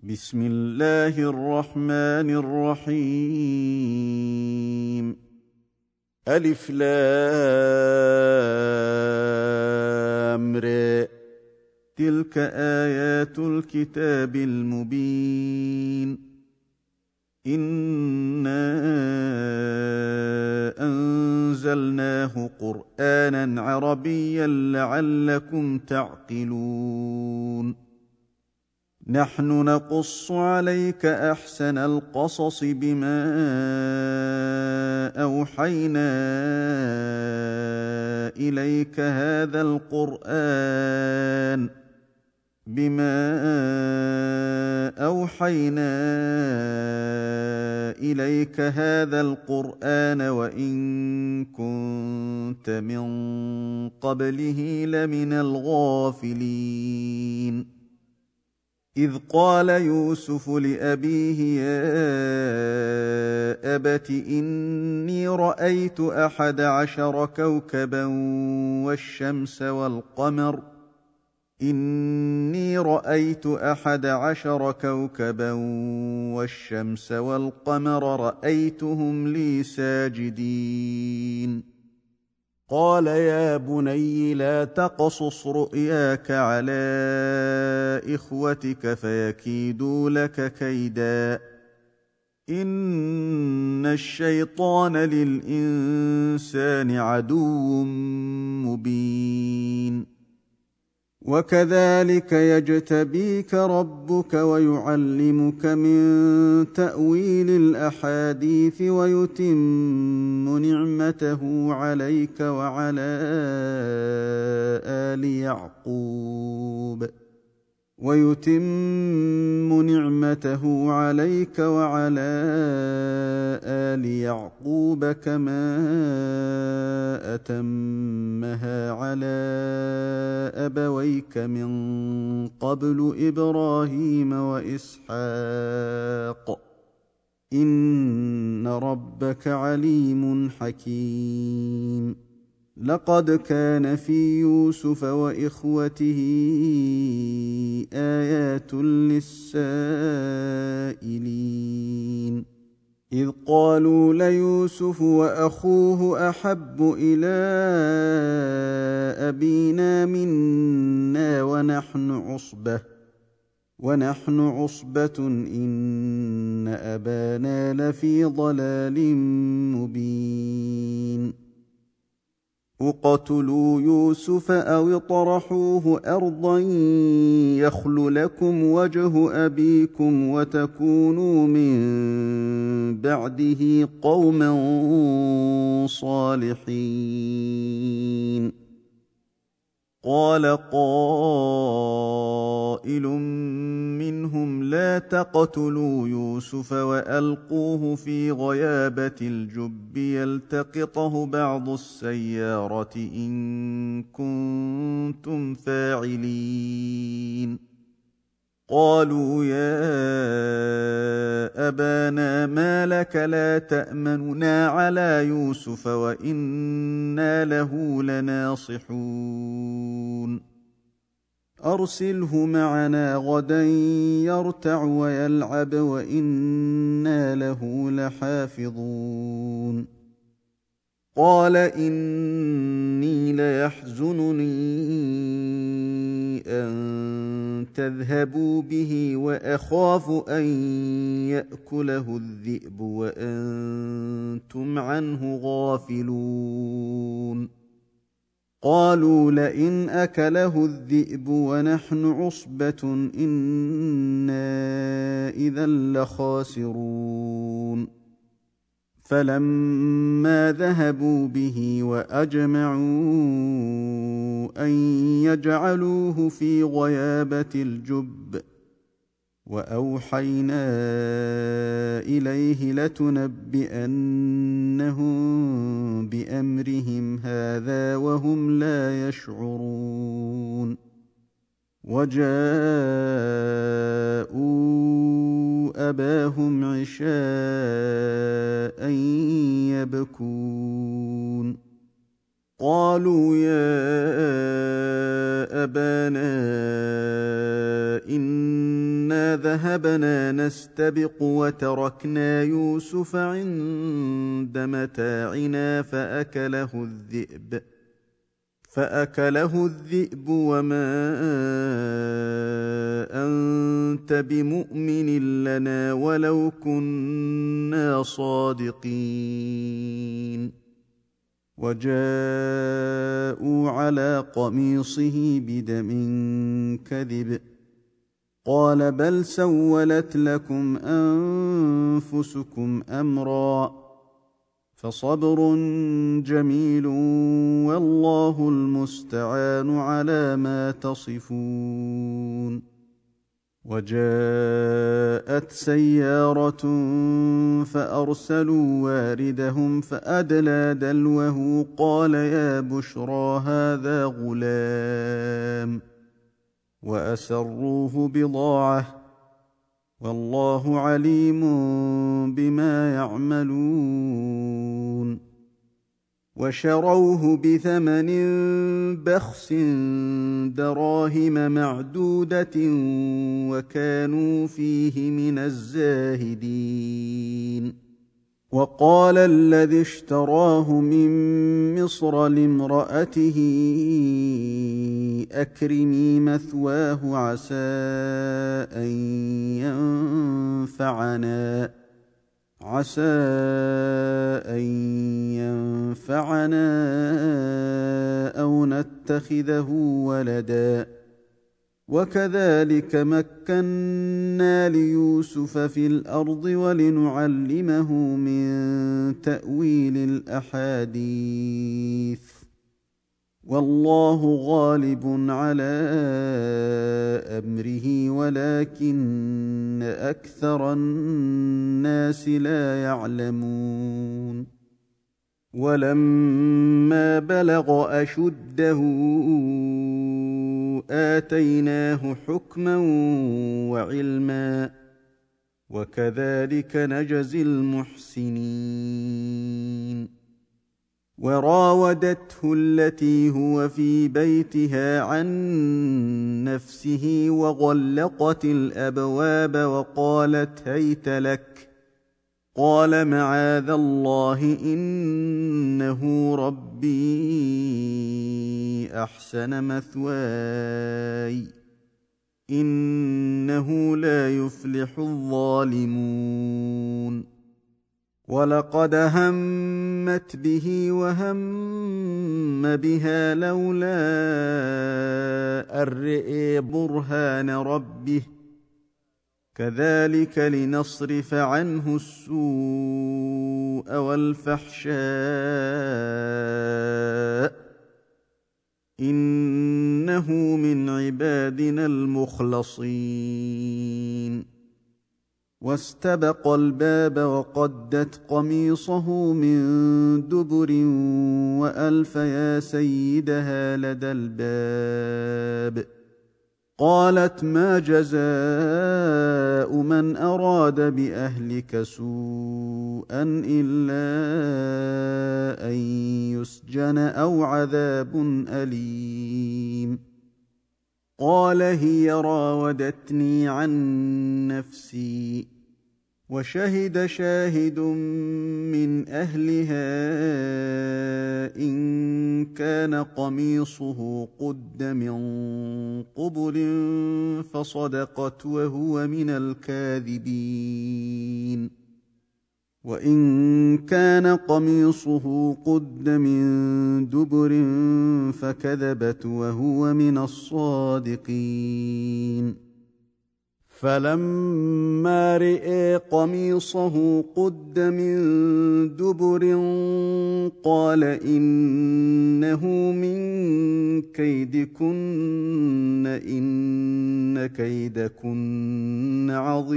بسم الله الرحمن الرحيم. ألف لام ر. تلك آيات الكتاب المبين. إنا أنزلناه قرآنا عربيا لعلكم تعقلون. نحن نقص عليك أحسن القصص بما أوحينا إليك هذا القرآن وإن كنت من قبله لمن الغافلين. إذ قال يوسف لأبيه يا أبت إني رأيت 11 كوكبا والشمس والقمر رأيتهم لي ساجدين. قال يا بني لا تقصص رؤياك على إخوتك فيكيدوا لك كيدا إن الشيطان للإنسان عدو مبين. وكذلك يجتبيك ربك ويعلمك من تأويل الأحاديث ويتم نعمته عليك وعلى آل يعقوب كما أتمها على أبويك من قبل إبراهيم وإسحاق إن ربك عليم حكيم. لقد كان في يوسف وإخوته آيات للسائلين. إذ قالوا ليوسف وأخوه أحب إلى أبينا منا ونحن عصبة إن أبانا لفي ضلال مبين. اقتلوا يوسف أو اطرحوه أرضا يخل لكم وجه أبيكم وتكونوا من بعده قوما صالحين. قال قائل منهم لا تقتلوا يوسف وألقوه في غيابة الجب يلتقطه بعض السيارة إن كنتم فاعلين. قالوا يا أبانا ما لك لا تأمننا على يوسف وإنا له لناصحون. أرسله معنا غدا يرتع ويلعب وإنا له لحافظون. قال إني ليحزنني أن تذهبوا به وأخاف أن يأكله الذئب وأنتم عنه غافلون. قالوا لئن أكله الذئب ونحن عصبة إنا إذا لخاسرون. فلما ذهبوا به وأجمعوا أن يجعلوه في غيابة الجب وأوحينا إليه لتنبئنهم بأمرهم هذا وهم لا يشعرون. وجاءوا أباهم عشاء يبكون. قالوا يا أبانا إنا إنا ذهبنا نستبق وتركنا يوسف عند متاعنا فأكله الذئب وما أنت بمؤمن لنا ولو كنا صادقين. وجاءوا على قميصه بدم كذب قال بل سولت لكم أنفسكم أمرا فصبر جميل والله المستعان على ما تصفون. وجاءت سيارة فأرسلوا واردهم فأدلى دلوه قال يا بشرى هذا غلام وأسروه بضاعة والله عليم بما يعملون. وشروه بثمن بخس دراهم معدودة وكانوا فيه من الزاهدين. وقال الذي اشتراه من مصر لامرأته أكرمي مثواه عسى أن ينفعنا أو نتخذه ولدا. وكذلك مكنا ليوسف في الأرض ولنعلمه من تأويل الأحاديث والله غالب على أمره ولكن أكثر الناس لا يعلمون. ولما بلغ أشده آتيناه حكما وعلما وكذلك نجزي المحسنين. وراودته التي هو في بيتها عن نفسه وغلقت الأبواب وقالت هيت لك قال معاذ الله إنه ربي أحسن مثواي إنه لا يفلح الظالمون. ولقد همت به وهم بها لولا أن رئي برهان ربه كذلك لنصرف عنه السوء والفحشاء إنه من عبادنا المخلصين. واستبق الباب وقدت قميصه من دبر وألف يا سيدها لدى الباب قالت ما جزاء من أراد بأهلك سوءا إلا أن يسجن أو عذاب أليم. قال هي راودتني عن نفسي وشهد شاهد من أهلها إن كان قميصه قد من قبل فصدقت وهو من الكاذبين وإن كان قميصه قد من دبر فكذبت وهو من الصادقين. فلما رئي قميصه قد من دبر قال إنه من كيدكن إن كيدكن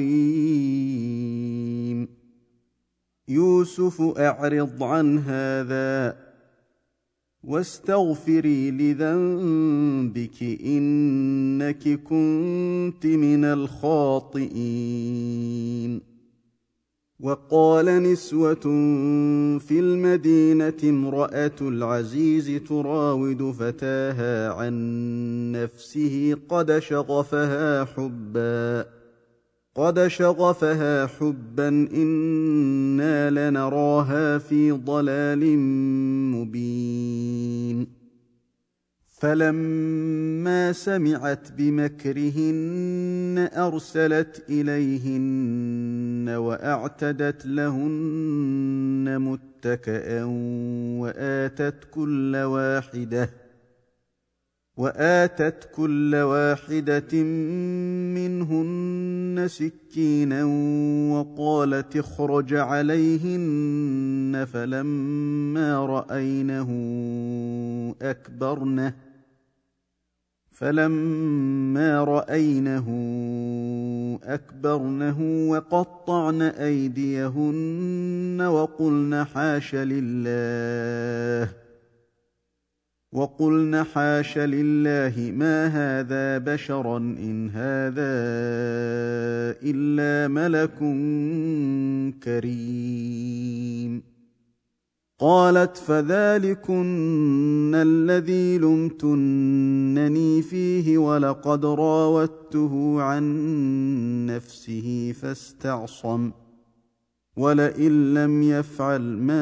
عظيم. يوسف أعرض عن هذا واستغفري لذنبك إنك كنت من الخاطئين. وقال نسوة في المدينة امرأة العزيز تراود فتاها عن نفسه قد شغفها حبا قد شغفها حبا إنا لنراها في ضلال مبين فلما سمعت بمكرهن أرسلت إليهن وأعتدت لهن متكئا وآتت كل واحدة منهن سكينا وقالت اخرج عليهن فلما رأينه أكبرنه وقطعن أيديهن وقلن حاش لله ما هذا بشرا إن هذا إلا ملك كريم قالت فذلكن الذي لمتنني فيه ولقد راودته عن نفسه فاستعصم ولئن لم يفعل ما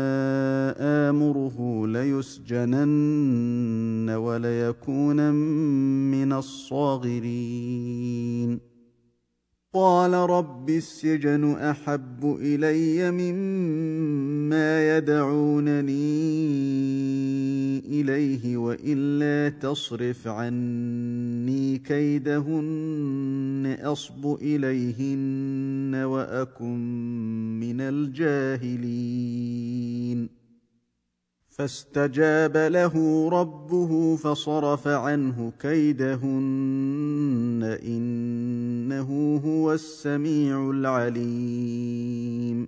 آمره ليسجنن وليكونن من الصاغرين قال رب السجن أحب إلي مما يدعونني إليه وإلا تصرف عني كيدهن أصب إليهن وأكن من الجاهلين فاستجاب له ربه فصرف عنه كيدهن إنه هو السميع العليم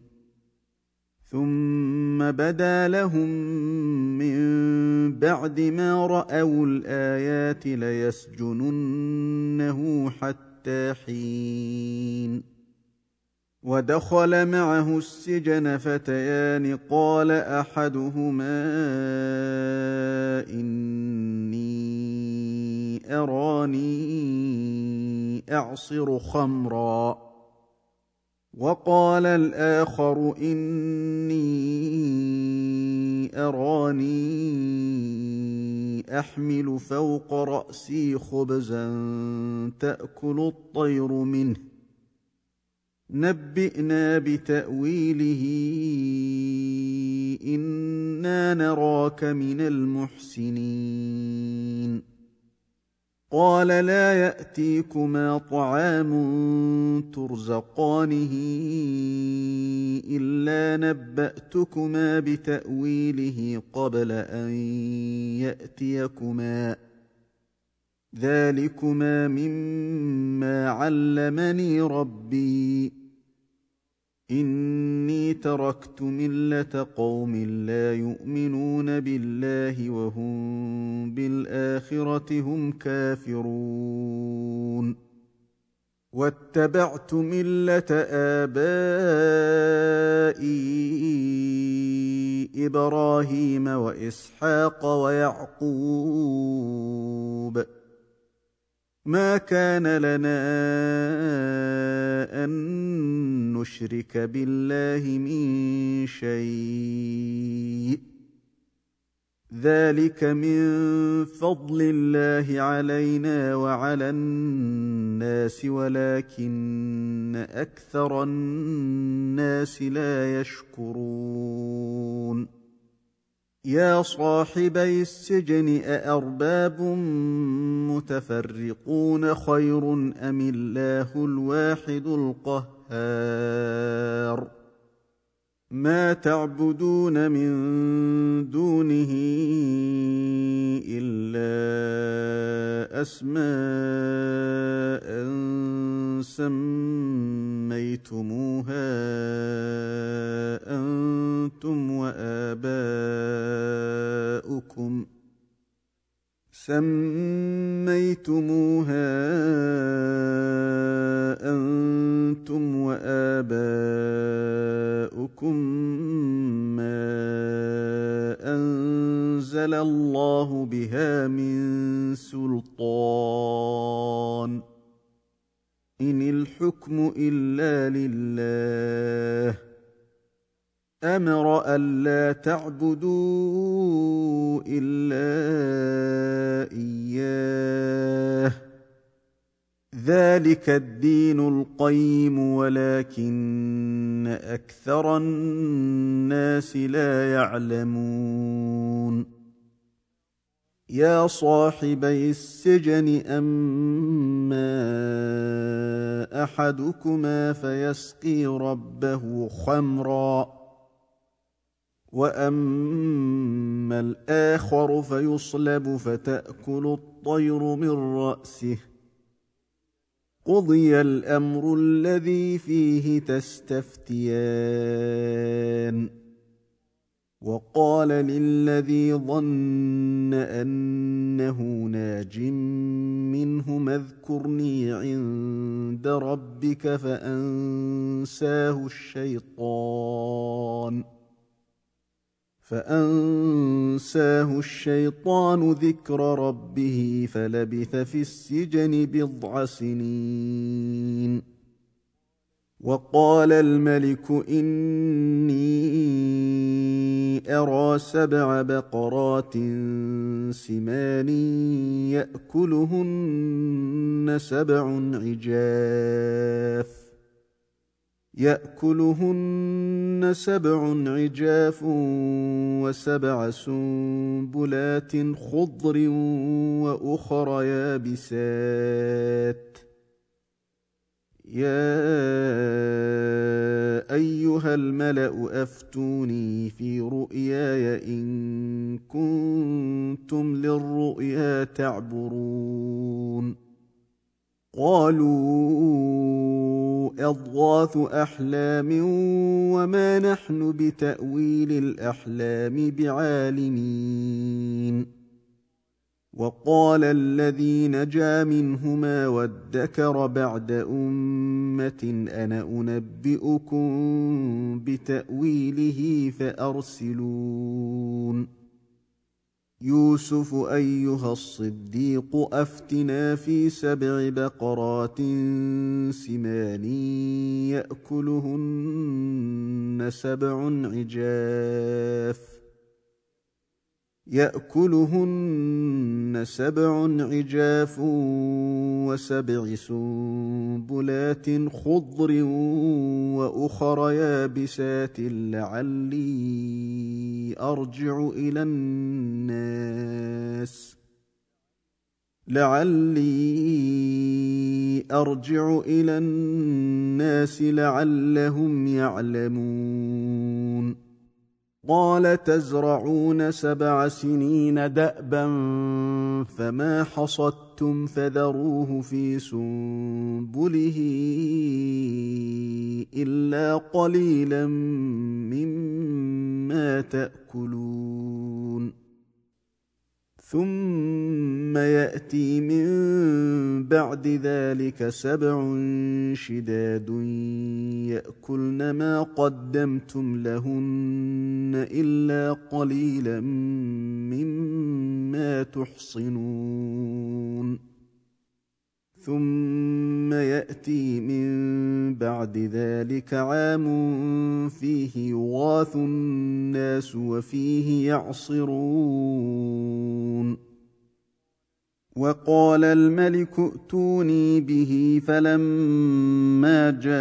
ثم بدا لهم من بعد ما رأوا الآيات ليسجننه حتى حين ودخل معه السجن فتيان قال أحدهما إني أراني أعصر خمرا وقال الآخر إني أراني أحمل فوق رأسي خبزا تأكل الطير منه نبئنا بتأويله إنا نراك من المحسنين قال لا يأتيكما طعام ترزقانه إلا نبأتكما بتأويله قبل أن يأتيكما ذلكما مما علمني ربي إني تركت ملة قوم لا يؤمنون بالله وهم بالآخرة هم كافرون واتبعت ملة آبائي إبراهيم وإسحاق ويعقوب ما كان لنا أن نشرك بالله من شيء ذلك من فضل الله علينا وعلى الناس ولكن أكثر الناس لا يشكرون يا صاحبي السجن أأرباب متفرقون خير أم الله الواحد القهار ما تعبدون من دونه إلا أسماء سميتموها أنتم وآباؤكم ما أنزل الله بها من سلطان إن الحكم الحكم إلا لله أمر ألا تعبدوا إلا إياه ذلك الدين القيم ولكن أكثر الناس لا يعلمون يا صاحبي السجن أما أحدكما فيسقي ربه خمرا وأما الآخر فيصلب فتأكل الطير من رأسه قضي الأمر الذي فيه تستفتيان وقال للذي ظن أنه ناج منه اذكرني عند ربك فأنساه الشيطان ذكر ربه فلبث في السجن 9 سنين وقال الملك إني أرى 7 بقرات سمان يأكلهن 7 عجاف و7 سنبلات خضر وأخر يابسات يا أيها الملأ أفتوني في رؤياي إن كنتم للرؤيا تعبرون قالوا أضغاث أحلام وما نحن بتأويل الأحلام بعالمين وقال الذي نجا منهما وادكر بعد أمة أنا أنبئكم بتأويله فأرسلون يوسف أيها الصديق أفتنا في 7 بقرات سمان يأكلهن 7 عجاف و7 سنبلات خضر وأخر يابسات لعلي أرجع إلى الناس لعلهم يعلمون قال تزرعون 7 سنين دأبا فما حصدتم فذروه في سنبله إلا قليلا مما تأكلون ثم يأتي من بعد ذلك 7 شداد يأكلن ما قدمتم لهن إلا قليلا مما تحصنون ثم يأتي من بعد ذلك عام فيه يغاث الناس وفيه يعصرون وقال الملك ائتوني به فلما جاءه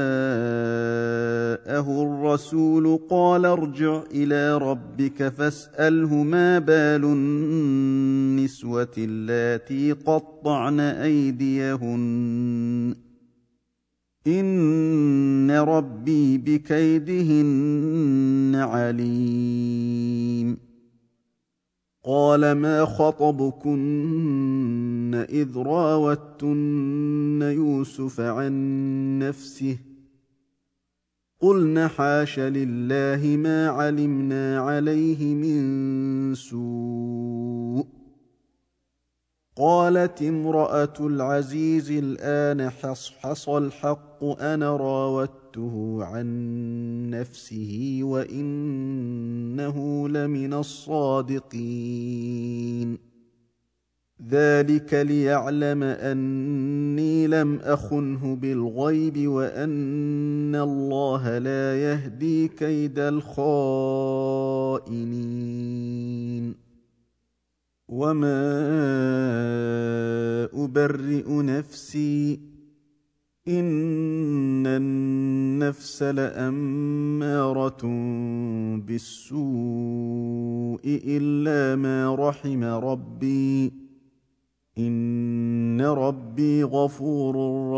الرسول قال ارجع إلى ربك فاسأله ما بال النسوة اللاتي قطعن أيديهن إن ربي بكيدهن عليم قال ما خطبكن إذ راوتن يوسف عن نفسه قلن حاش لله ما علمنا عليه من سوء قالت امرأة العزيز الآن حصحص الحق أنا راودته عن نفسه وإنه لمن الصادقين ذلك ليعلم أني لم أخنه بالغيب وأن الله لا يهدي كيد الخائنين. وما أبرئ نفسي إن النفس لأمارة بالسوء إلا ما رحم ربي إن ربي غفور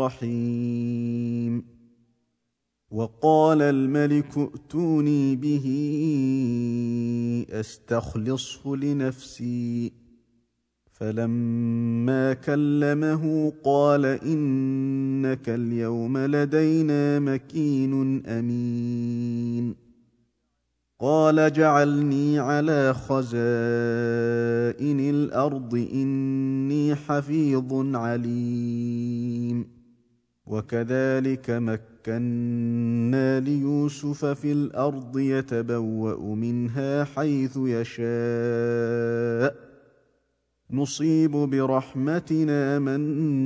رحيم. وقال الملك ائتوني به أستخلصه لنفسي فلما كلمه قال إنك اليوم لدينا مكين أمين. قال جعلني على خزائن الأرض إني حفيظ عليم. وكذلك مكنا ليوسف في الأرض يتبوأ منها حيث يشاء نصيب برحمتنا من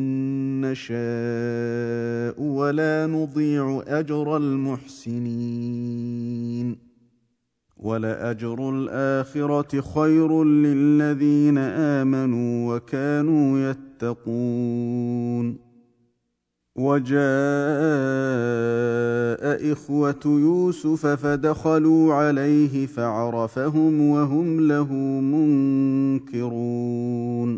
نشاء ولا نضيع أجر المحسنين. ولأجر الآخرة خير للذين آمنوا وكانوا يتقون. وجاء إخوة يوسف فدخلوا عليه فعرفهم وهم له منكرون.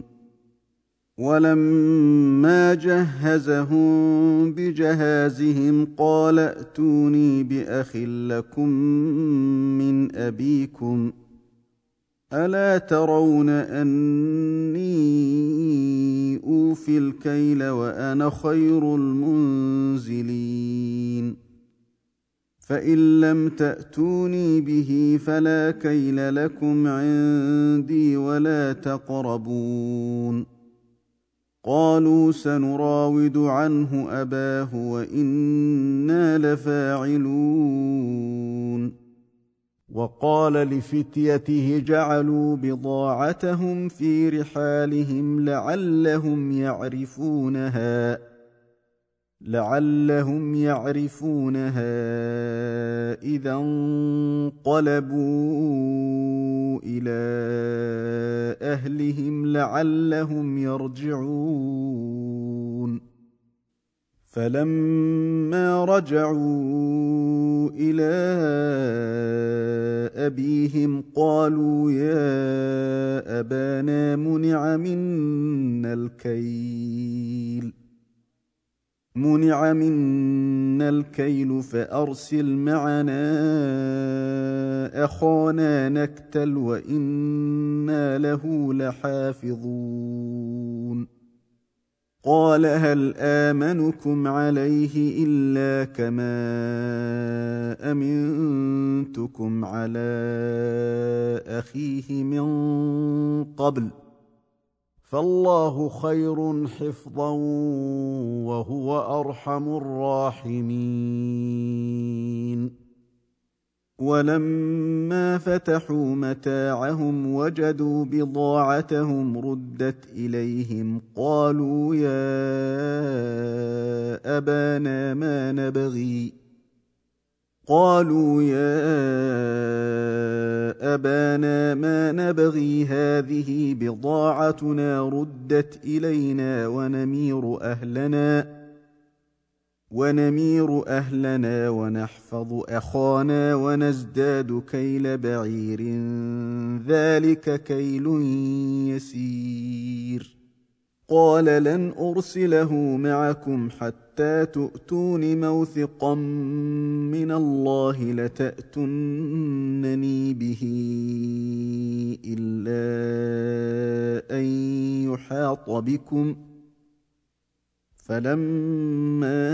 ولما جهزهم بجهازهم قال ائتوني بأخ لكم من أبيكم ألا ترون أني أوفي الكيل وأنا خير المنزلين. فإن لم تأتوني به فلا كيل لكم عندي ولا تقربون. قالوا سنراود عنه أباه وإنا لفاعلون. وقال لفتيته جعلوا بضاعتهم في رحالهم لعلهم يعرفونها إذا انقلبوا إلى أهلهم لعلهم يرجعون. فلما رجعوا إلى أبيهم قالوا يا أبانا منع منا الكيل فأرسل معنا أخانا نكتل وإنا له لحافظون. قال هل آمنكم عليه إلا كما أمنتكم على أخيه من قبل فالله خير حفظا وهو أرحم الراحمين. ولما فتحوا متاعهم وجدوا بضاعتهم ردت إليهم قالوا يا أبانا ما نبغي هذه بضاعتنا ردت إلينا ونمير أهلنا ونحفظ أخانا ونزداد كيل بعير ذلك كيل يسير. قال لن أرسله معكم حتى تؤتون موثقا من الله لتأتونني به إلا أن يحاط بكم. فلما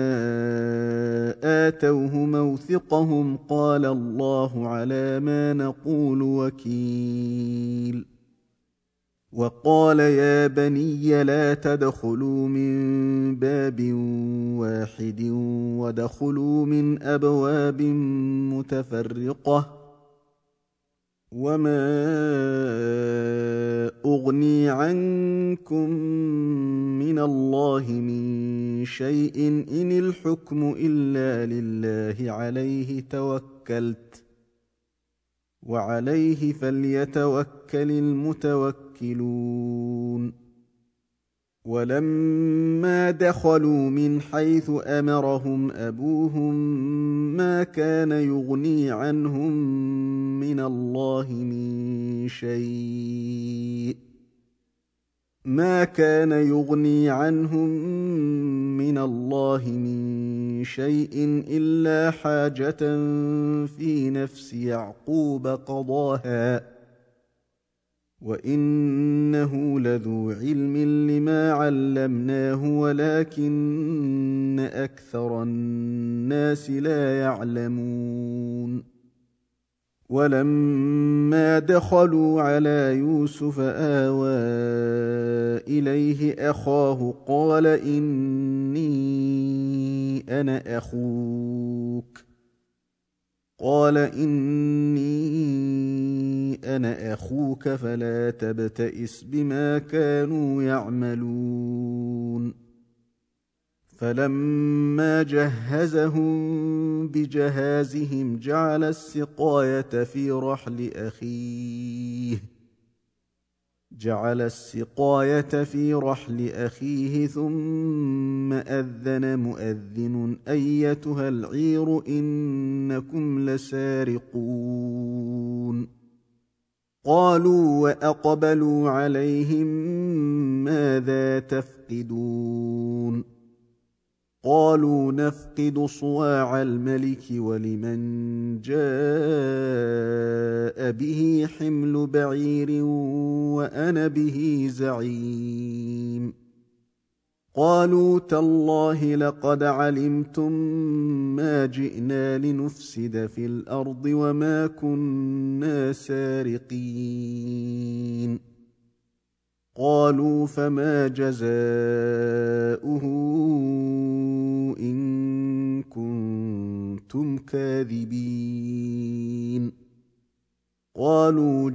آتوه موثقهم قال الله على ما نقول وكيل. وقال يا بني لا تدخلوا من باب واحد وادخلوا من أبواب متفرقة وما أغني عنكم من الله من شيء إن الحكم إلا لله عليه توكلت وعليه فليتوكل المتوكلون ولما دخلوا من حيث أمرهم أبوهم ما كان يغني عنهم من الله من شيء إلا حاجة في نفس يعقوب قضاها وإنه لذو علم لما علمناه ولكن أكثر الناس لا يعلمون ولما دخلوا على يوسف آوى إليه أخاه قال إني أنا أخوك فلا تبتئس بما كانوا يعملون فلما جهزهم بجهازهم جعل السقاية في رحل أخيه ثم أذن مؤذن أيتها العير إنكم لسارقون قالوا وأقبلوا عليهم ماذا تفقدون قالوا نفقد صواع الملك ولمن جاء به حمل بعير وأنا به زعيم قالوا تالله لقد علمتم ما جئنا لنفسد في الأرض وما كنا سارقين قالوا فما جزاؤه إن كنتم كاذبين قالوا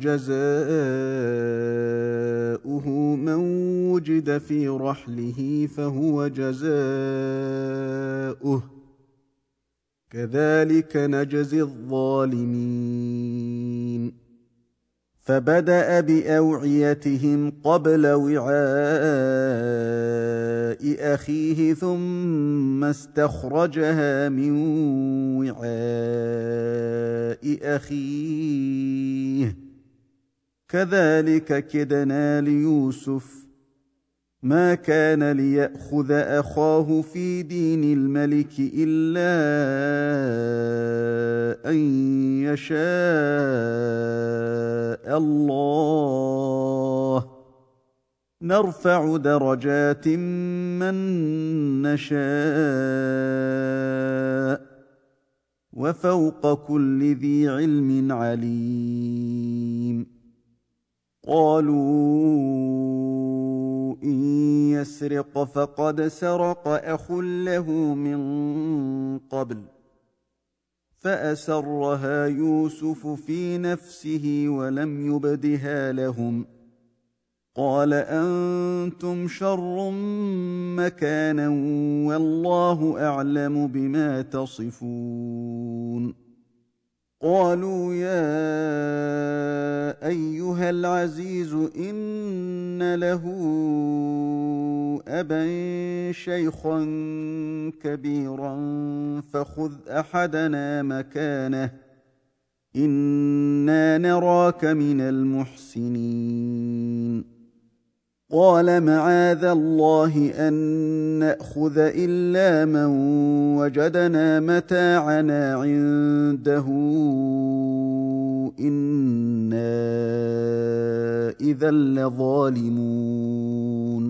جزاؤه من وجد في رحله فهو جزاؤه كذلك نجزي الظالمين فبدأ بأوعيتهم قبل وعاء أخيه ثم استخرجها من وعاء أخيه كذلك كدنا ليوسف ما كان ليأخذ أخاه في دين الملك إلا أن يشاء الله نرفع درجات من نشاء وفوق كل ذي علم عليم قالوا إن يسرق فقد سرق أخ له من قبل فأسرها يوسف في نفسه ولم يبدها لهم قال أنتم شر مكانا والله أعلم بما تصفون قالوا يا أيها العزيز إن له أبا شيخا كبيرا فخذ أحدنا مكانه إنا نراك من المحسنين قال معاذ الله أن نأخذ إلا من وجدنا متاعنا عنده إنا إذا لظالمون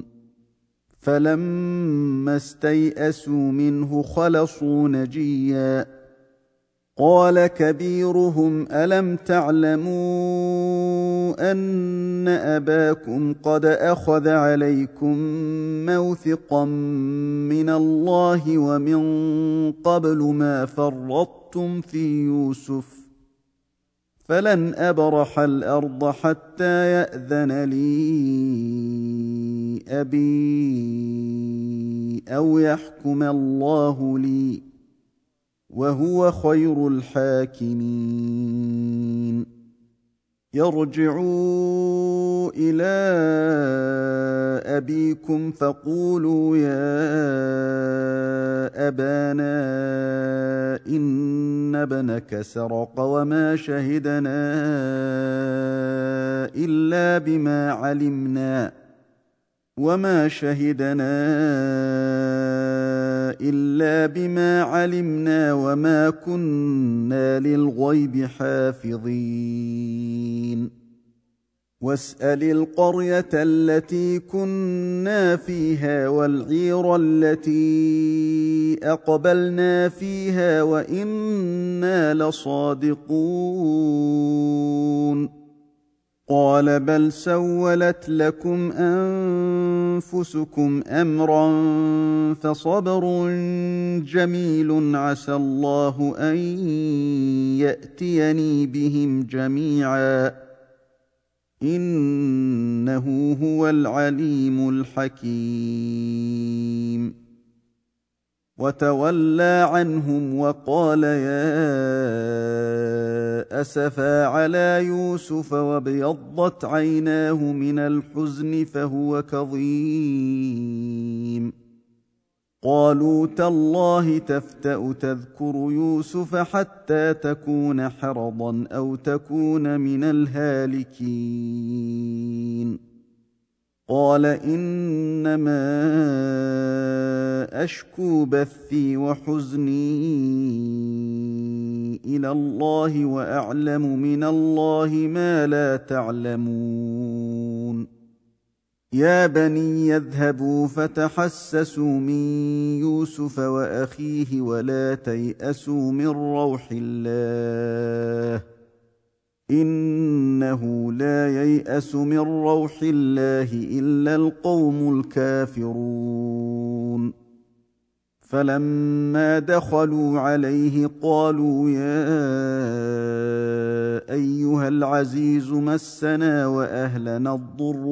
فلما استيئسوا منه خلصوا نجيا قال كبيرهم ألم تعلموا أن أباكم قد أخذ عليكم موثقا من الله ومن قبل ما فرطتم في يوسف فلن أبرح الأرض حتى يأذن لي أبي أو يحكم الله لي وهو خير الحاكمين. يرجعوا إلى أبيكم فقولوا يا أبانا إن ابنك سرق وما شهدنا إلا بما علمنا وما كنا للغيب حافظين. واسأل القرية التي كنا فيها والعير التي أقبلنا فيها وإنا لصادقون. قال بل سولت لكم أنفسكم أمرا فصبر جميل عسى الله أن يأتيني بهم جميعا إنه هو العليم الحكيم. وتولى عنهم وقال يا أسفا على يوسف وابيضت عيناه من الحزن فهو كظيم. قالوا تالله تفتأ تذكر يوسف حتى تكون حرضا أو تكون من الهالكين. قال إنما أشكو بثي وحزني إلى الله وأعلم من الله ما لا تعلمون. يا بني يذهبوا فتحسسوا من يوسف وأخيه ولا تيأسوا من روح الله إنه لا ييأس من روح الله إلا القوم الكافرون. فلما دخلوا عليه قالوا يا أيها العزيز مسنا وأهلنا الضر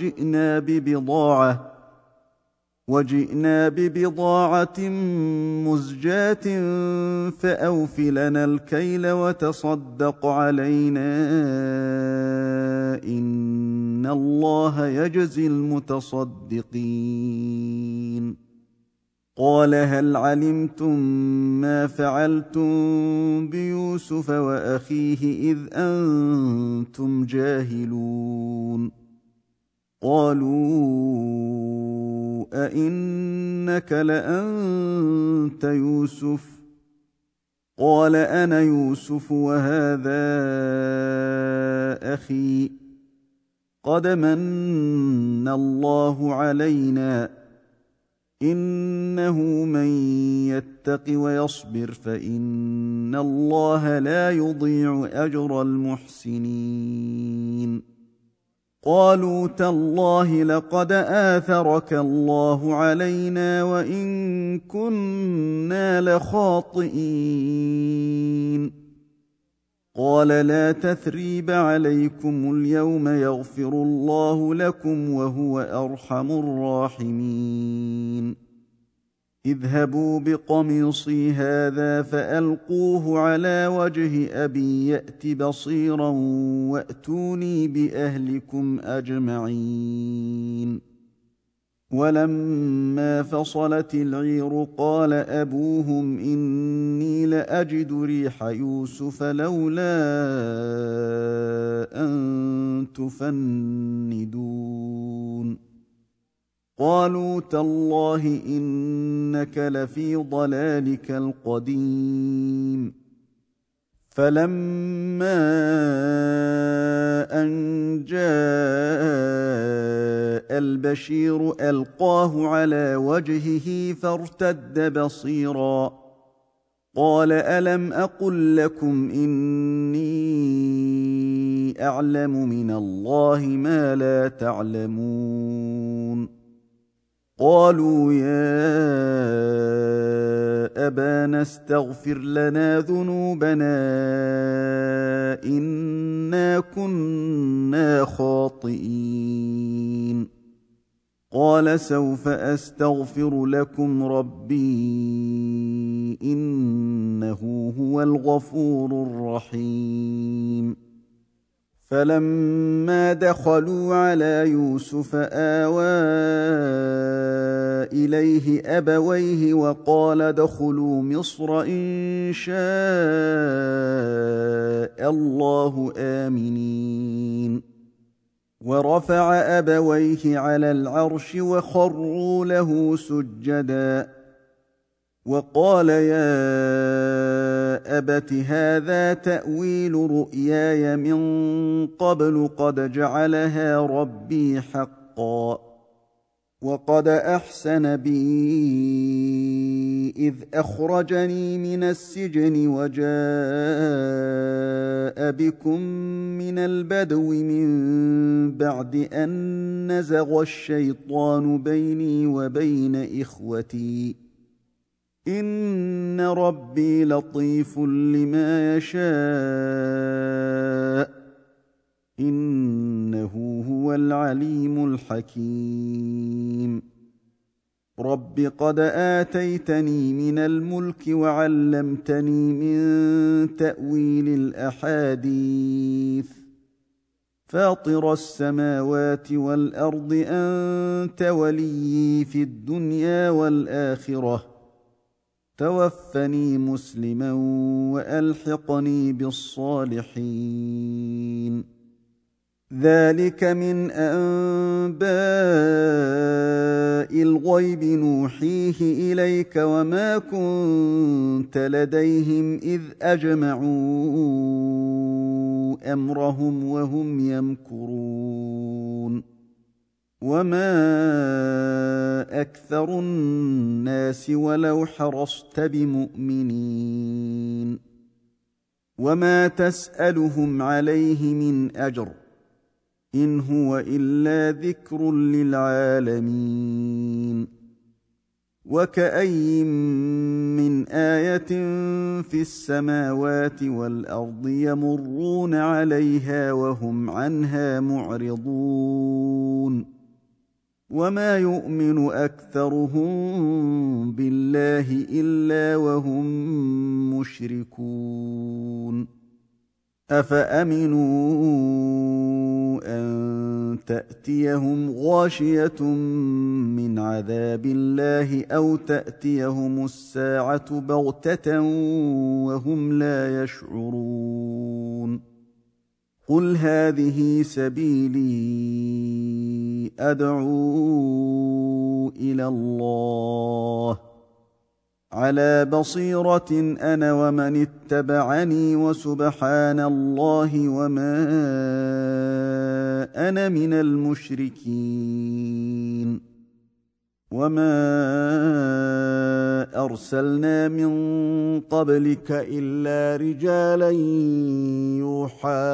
وجئنا ببضاعة مزجاة فأوف لنا الكيل وتصدق علينا إن الله يجزي المتصدقين. قال هل علمتم ما فعلتم بيوسف وأخيه إذ أنتم جاهلون؟ قالوا أئنك لأنت يوسف؟ قال أنا يوسف وهذا أخي قد من الله علينا إنه من يتق ويصبر فإن الله لا يضيع أجر المحسنين. قالوا تالله لقد آثرك الله علينا وإن كنا لخاطئين. قال لا تثريب عليكم اليوم يغفر الله لكم وهو أرحم الراحمين. اذهبوا بقميصي هذا فألقوه على وجه أبي يأت بصيرا وأتوني بأهلكم أجمعين. ولما فصلت العير قال أبوهم إني لأجد ريح يوسف لولا أن تفندون. قالوا تالله إنك لفي ضلالك القديم. فلما أن جاء البشير ألقاه على وجهه فارتد بصيرا قال ألم أقل لكم إني أعلم من الله ما لا تعلمون. قالوا يا أبانا استغفر لنا ذنوبنا إنا كنا خاطئين. قال سوف أستغفر لكم ربي إنه هو الغفور الرحيم. فلما دخلوا على يوسف آوى إليه أبويه وقال ادخلوا مصر إن شاء الله آمنين. ورفع أبويه على العرش وخروا له سجدا وقال يا أبت هذا تأويل رؤياي من قبل قد جعلها ربي حقا وقد أحسن بي إذ أخرجني من السجن وجاء بكم من البدو من بعد أن نزغ الشيطان بيني وبين إخوتي إن ربي لطيف لما يشاء إنه هو العليم الحكيم. رب قد آتيتني من الملك وعلمتني من تأويل الأحاديث فاطر السماوات والأرض أنت وليي في الدنيا والآخرة توفني مسلما وألحقني بالصالحين. ذلك من أنباء الغيب نوحيه إليك وما كنت لديهم إذ أجمعوا أمرهم وهم يمكرون. وما أكثر الناس ولو حرصت بمؤمنين وما تسألهم عليه من أجر إن هو إلا ذكر للعالمين. وكأي من آية في السماوات والأرض يمرون عليها وهم عنها معرضون وما يؤمن أكثرهم بالله إلا وهم مشركون. أفأمنوا أن تأتيهم غاشية من عذاب الله أو تأتيهم الساعة بغتة وهم لا يشعرون. قل هذه سبيلي أدعو إلى الله على بصيرة أنا ومن اتبعني وسبحان الله وما أنا من المشركين. وما أرسلنا من قبلك إلا رجالا يوحى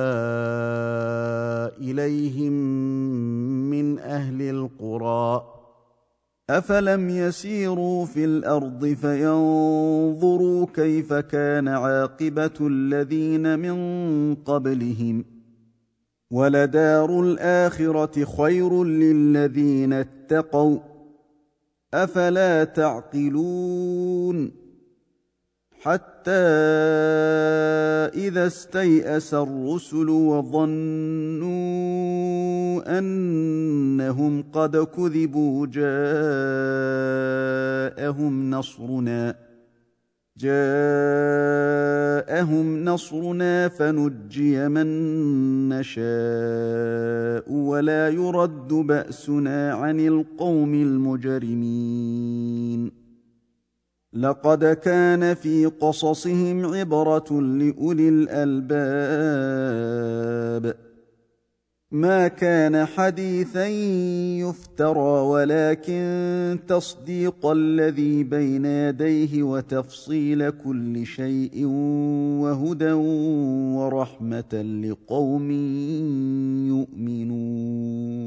إليهم من أهل القرى أفلم يسيروا في الأرض فينظروا كيف كان عاقبة الذين من قبلهم ولدار الآخرة خير للذين اتقوا أفلا تعقلون. حتى إذا استيأس الرسل وظنوا أنهم قد كذبوا جاءهم نصرنا فنجي من نشاء ولا يرد بأسنا عن القوم المجرمين. لقد كان في قصصهم عبرة لأولي الألباب ما كان حديثا يفترى ولكن تصديق الذي بين يديه وتفصيل كل شيء وهدى ورحمة لقوم يؤمنون.